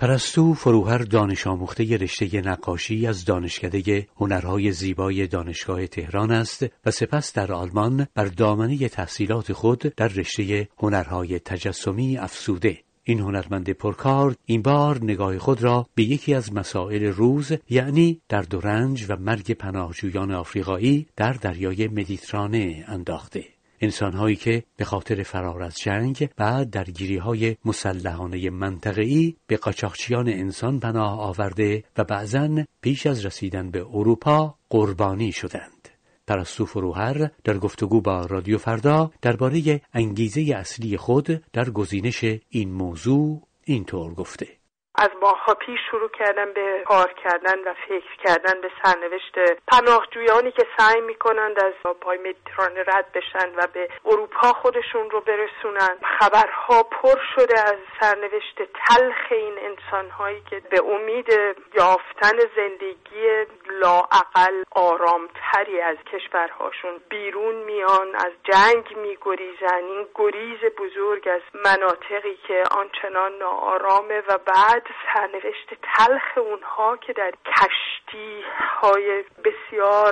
پرستو فروهر دانش آموخته رشته نقاشی از دانشکده هنرهای زیبای دانشگاه تهران است و سپس در آلمان بر دامنه تحصیلات خود در رشته هنرهای تجسمی افزوده. این هنرمند پرکار این بار نگاه خود را به یکی از مسائل روز، یعنی درد و رنج و مرگ پناهجویان آفریقایی در دریای مدیترانه انداخته. انسان‌هایی که به خاطر فرار از جنگ و درگیری‌های مسلحانه منطقه‌ای به قاچاقچیان انسان پناه آورده و بعضاً پیش از رسیدن به اروپا قربانی شدند. پرستو فروهر در گفتگو با رادیو فردا درباره انگیزه اصلی خود در گزینش این موضوع اینطور گفته: از ماه‌ها پیش شروع کردن به کار کردن و فکر کردن به سرنوشت پناهجویانی که سعی میکنند از پای مدیترانه رد بشن و به اروپا خودشون رو برسونن. خبرها پر شده از سرنوشت تلخ این انسانهایی که به امید یافتن زندگی لااقل آرامتری از کشورهاشون بیرون میان، از جنگ میگریزن. این گریز بزرگ از مناطقی که آنچنان ناآرامه و بعد سرنوشت تلخ اونها که در کشتی های بسیار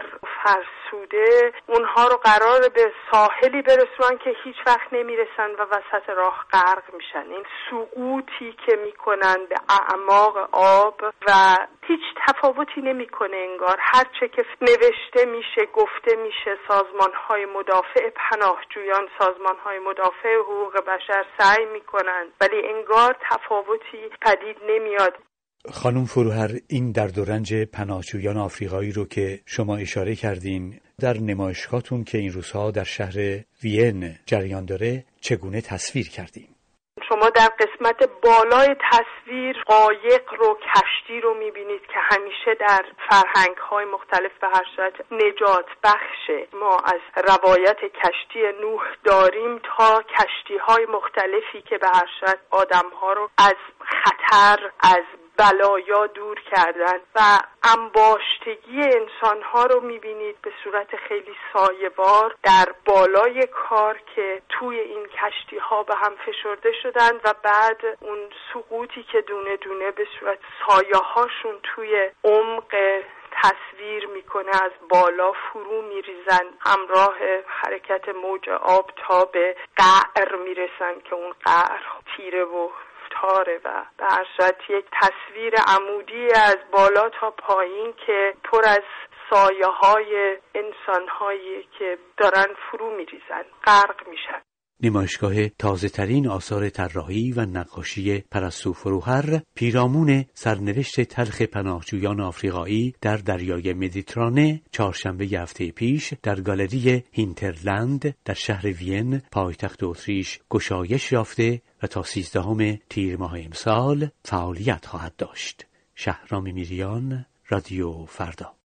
فرسوده اونها رو قرار به ساحلی برسونن که هیچ وقت نمیرسن و وسط راه غرق میشن. این سقوطی که میکنن به اعماق آب و هیچ تفاوتی نمیکنه انگار. هرچه که نوشته میشه، گفته میشه، سازمانهای مدافع پناهجویان، سازمانهای مدافع حقوق بشر سعی میکنن، ولی انگار تفاوتی پدید نمیاد. خانم فروهر، این درد و رنج پناهجویان آفریقایی رو که شما اشاره کردین در نمایشگاهتون که این روزها در شهر وین جریان داره چگونه تصویر کردین؟ شما در قسمت بالای تصویر قایق رو، کشتی رو میبینید که همیشه در فرهنگ‌های مختلف به هر صورت نجات بخشه. ما از روایت کشتی نوح داریم تا کشتی‌های مختلفی که به هر صورت آدم‌ها رو از خطر، از بلایا دور کردن و انباشتگی انسانها رو میبینید به صورت خیلی سایه‌وار در بالای کار که توی این کشتی ها به هم فشرده شدن و بعد اون سقوطی که دونه دونه به صورت سایه هاشون توی عمق تصویر میکنه، از بالا فرو میریزن همراه حرکت موج آب تا به قعر میرسن که اون قعر تیره و تاره و به هر صورت یک تصویر عمودی از بالا تا پایین که پر از سایه های انسان هایی که دارن فرو میریزن، غرق میشن. نمایشگاه تازه ترین آثار طراحی و نقاشی پرستو فروهر پیرامون سرنوشت تلخ پناهجویان آفریقایی در دریای مدیترانه چهارشنبه هفته پیش در گالری هینترلند در شهر وین پایتخت اتریش گشایش یافته و تا 13 تیر ماه امسال فعالیت خواهد داشت. شهرام میریان، رادیو فردا.